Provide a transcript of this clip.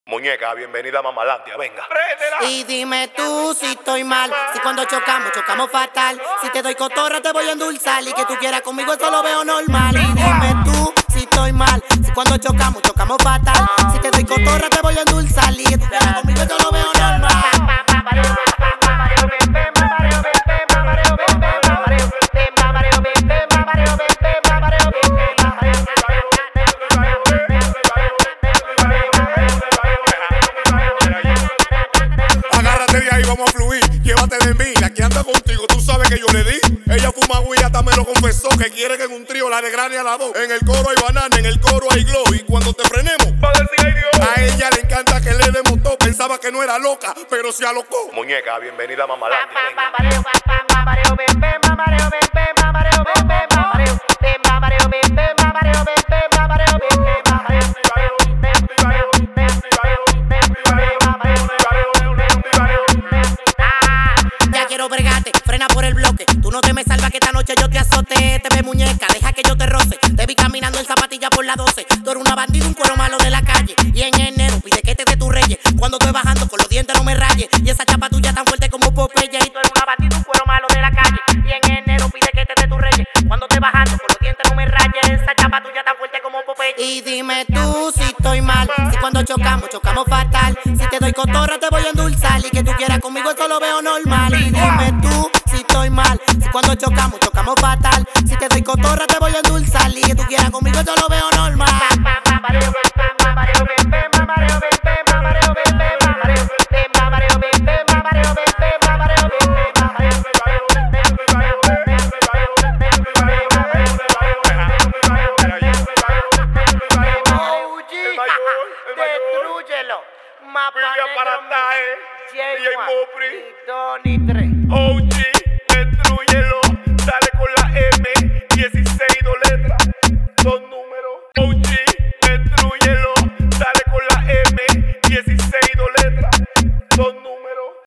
Muñeca, bienvenida a Mamalandia, venga. Y dime tú si estoy mal, si cuando chocamos fatal. Si te doy cotorra te voy a endulzar y que tú quieras conmigo eso lo veo normal. Y dime tú si estoy mal, si cuando chocamos fatal. Si te doy cotorra te voy a endulzar y que tú quieras conmigo eso lo veo normal. Agárrate de ahí, vamos a fluir, llévate de mí, la que anda contigo, tú sabes que yo le di. Ella fuma güey, hasta me lo confesó, que quiere que en un trío la desgrane a la dos. En el coro hay banana, en el coro hay glow, y cuando te frenemos, va a decir ay Dios. A ella le encanta que le demos todo, pensaba que no era loca, pero se alocó. Muñeca, bienvenida a Mamalandia, venga. Ya quiero bregarte, frena por el bloque. Tú no te me salvas que esta noche yo te azote. Te ve muñeca, deja que yo te roce. Te vi caminando en zapatilla por la 12. Tú eres una bandida, un cuero malo de la calle. Y en enero pide que te dé tu reyes. Cuando estoy bajando con los dientes no me rayes. Y esa chapa tuya tan fuerte como Popeye. Y tú eres una bandida, un cuero malo de la calle. Y en enero pide que te dé tu reyes. Cuando estoy bajando con los dientes no me rayes. Esa chapa tuya tan fuerte como Popeye. Y dime tú si estoy mal, si cuando chocamos fatal. Si te doy cotorra te voy a endulzar y que tú quieras conmigo eso lo veo normal. Y dime tú si estoy mal, si cuando chocamos fatal. Si te doy cotorra te voy a endulzar y que tú quieras conmigo eso lo veo normal. Destrúyelo. Para J1, DJ Mopri. ni 2 ni 3. OG, destrúyelo.